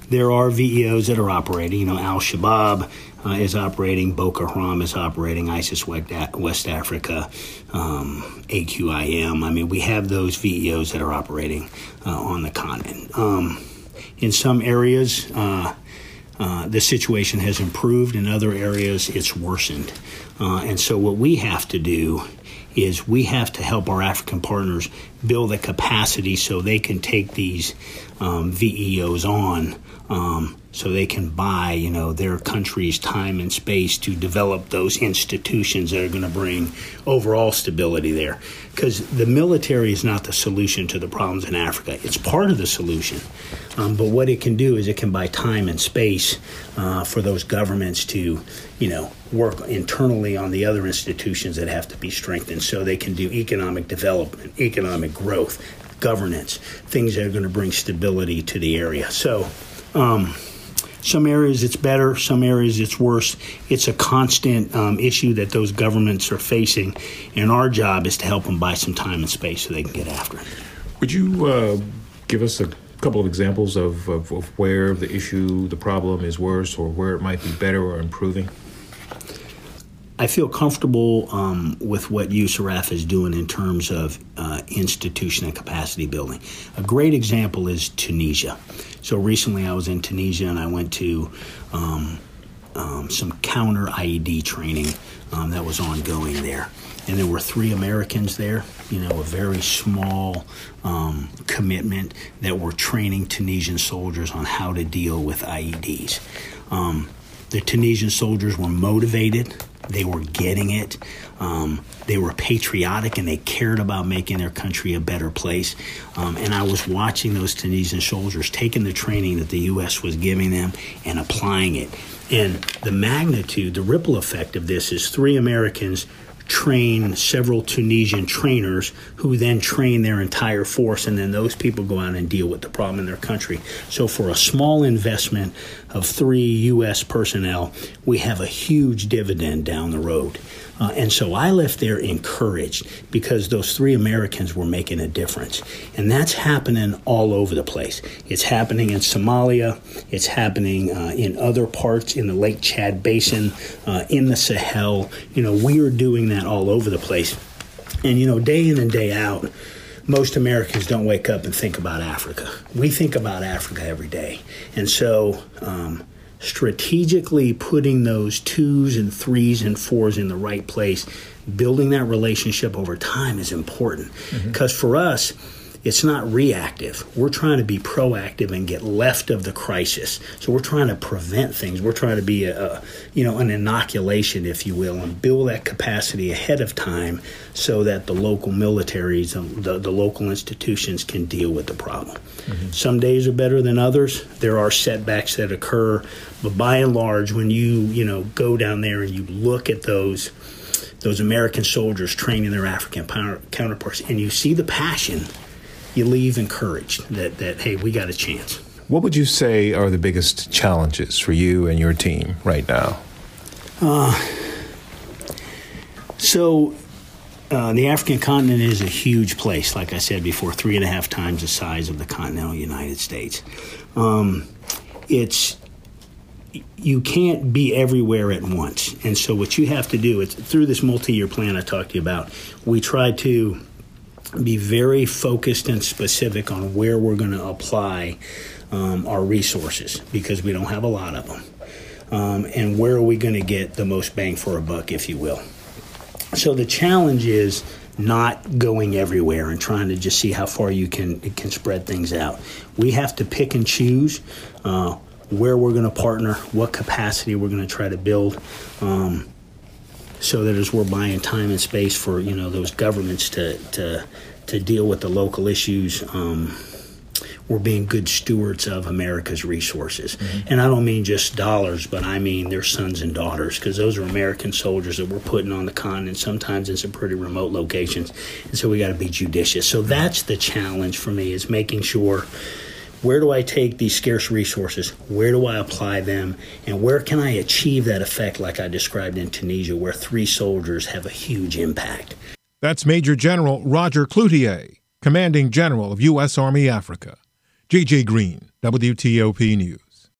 there are VEOs that are operating. Al-Shabaab is operating, Boko Haram is operating, ISIS West Africa, AQIM. I mean, we have those VEOs that are operating on the continent. In some areas, the situation has improved. In other areas, it's worsened. And so what we have to do is we have to help our African partners build the capacity so they can take these VEOs on, so they can buy, their country's time and space to develop those institutions that are going to bring overall stability there. Because the military is not the solution to the problems in Africa. It's part of the solution. But what it can do is it can buy time and space for those governments to, work internally on the other institutions that have to be strengthened so they can do economic development, economic growth, governance, things that are going to bring stability to the area. So some areas it's better, some areas it's worse. It's a constant issue that those governments are facing, and our job is to help them buy some time and space so they can get after it. Would you give us a couple of examples of where the problem is worse or where it might be better or improving? I feel comfortable with what USARAF is doing in terms of institution and capacity building. A great example is Tunisia. So recently I was in Tunisia and I went to some counter-IED training that was ongoing there. And there were 3 Americans there, a very small commitment that were training Tunisian soldiers on how to deal with IEDs. The Tunisian soldiers were motivated. They were getting it. They were patriotic, and they cared about making their country a better place. And I was watching those Tunisian soldiers taking the training that the U.S. was giving them and applying it. And the magnitude, the ripple effect of this is 3 Americans train several Tunisian trainers who then train their entire force, and then those people go out and deal with the problem in their country. So for a small investment of 3 U.S. personnel, we have a huge dividend down the road. And so I left there encouraged because those 3 Americans were making a difference. And that's happening all over the place. It's happening in Somalia. It's happening in other parts in the Lake Chad Basin, in the Sahel. We are doing that all over the place. And, day in and day out, most Americans don't wake up and think about Africa. We think about Africa every day. And so strategically putting those 2s and 3s and 4s in the right place, building that relationship over time is important. Because for us, it's not reactive. We're trying to be proactive and get left of the crisis. So we're trying to prevent things. We're trying to be an inoculation, if you will, and build that capacity ahead of time so that the local militaries, the local institutions can deal with the problem. Some days are better than others. There are setbacks that occur, but by and large, when you go down there and you look at those American soldiers training their African counterparts, and you see the passion, you leave encouraged that hey, we got a chance. What would you say are the biggest challenges for you and your team right now? The African continent is a huge place, like I said before, 3.5 times the size of the continental United States. You can't be everywhere at once. And so what you have to do, it's through this multi-year plan I talked to you about, we try to be very focused and specific on where we're going to apply our resources, because we don't have a lot of them. And where are we going to get the most bang for a buck, if you will. So the challenge is not going everywhere and trying to just see how far you can spread things out. We have to pick and choose where we're going to partner, what capacity we're going to try to build, so that as we're buying time and space for those governments to deal with the local issues, we're being good stewards of America's resources. And I don't mean just dollars, but I mean their sons and daughters, because those are American soldiers that we're putting on the continent, sometimes in some pretty remote locations. And so we got to be judicious. So that's the challenge for me, is making sure, where do I take these scarce resources? Where do I apply them? And where can I achieve that effect like I described in Tunisia, where 3 soldiers have a huge impact? That's Major General Roger Cloutier, Commanding General of U.S. Army Africa. J.J. Green, WTOP News.